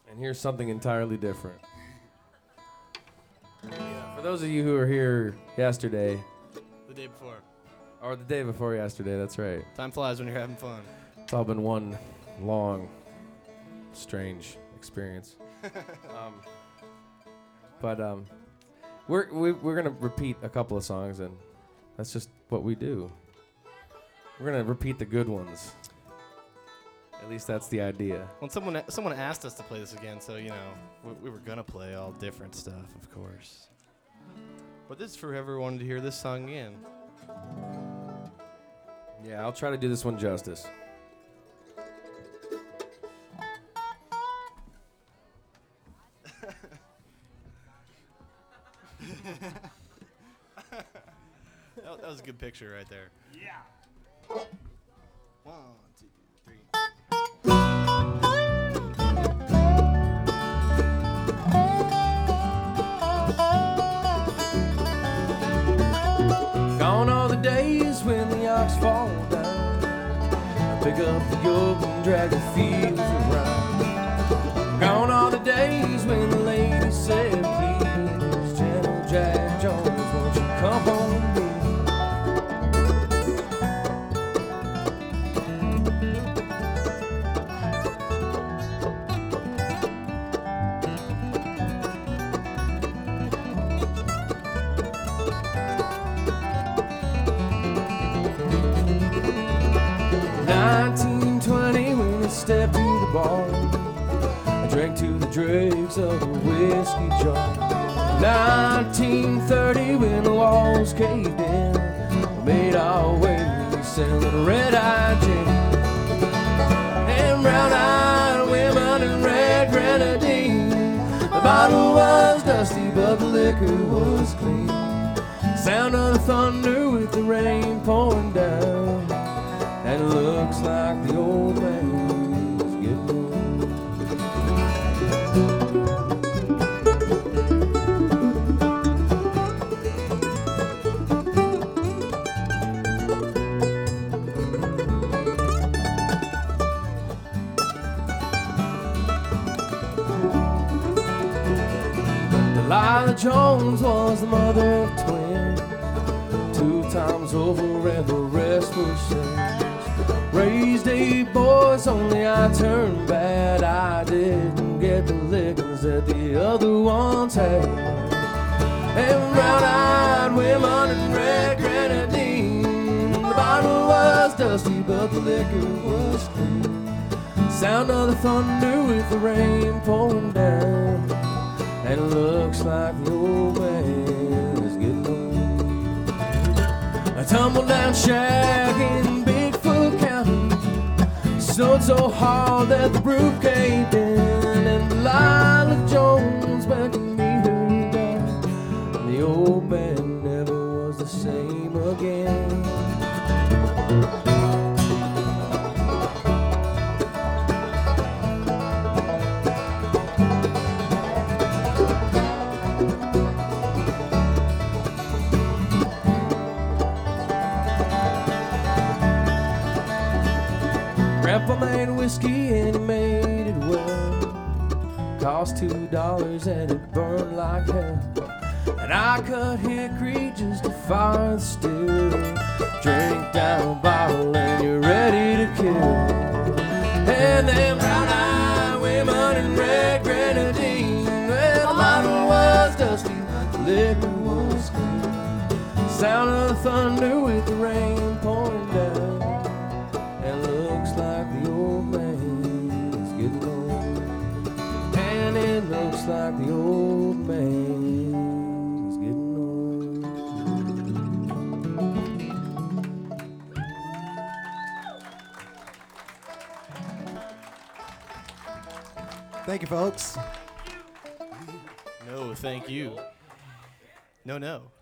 And here's something entirely different. Yeah, for those of you who were here yesterday, The day before. or the day before yesterday, that's right. Time flies when you're having fun. It's all been one long, strange experience. But we're gonna repeat a couple of songs, and that's just what we do. We're gonna repeat the good ones. At least that's the idea. Well, someone asked us to play this again, so you know we were gonna play all different stuff, of course. But this is for whoever wanted to hear this song again. Yeah, I'll try to do this one justice. That was a good picture right there. Yeah. 1, 2, 3. Gone are the days when the ox fall down. Pick up the yoke and drag the fields around. Gone are the days when the lady said, please, Gentle Jack Jones, won't you come home with me? Stepped to the bar, I drank to the dregs of a whiskey jar. 1930, when the walls caved in, we made our way selling red-eyed gin and brown-eyed women and red grenadine. The bottle was dusty, but the liquor was clean. Sound of the thunder with the rain pouring down, and it looks like the old man. Delilah Jones was the mother of twins, 2 times over and the rest were sins. Raised 8 boys, only I turned bad. I didn't get the lickings that the other ones had. And brown-eyed women and red grenadine. The bottle was dusty, but the liquor was clean. Sound of the thunder with the rain pouring down, and it looks like the old man is getting old. A tumble-down shack in Bigfoot County snowed so hard that the roof caved in, and Delilah Jones beckoned me her down, and the old man never was the same again. Grandpa made whiskey and he made it well. Cost $2 and it burned like hell. And I cut hickory just to fire the still. Drink down a bottle and you're ready to kill. And them brown-eyed women and red grenadine. Well, the bottle was dusty, the liquor was clean. Sound of the thunder with the rain pouring down, and looks like the old man is getting old. And it looks like the old man is getting old. Thank you, folks. No, thank you. No.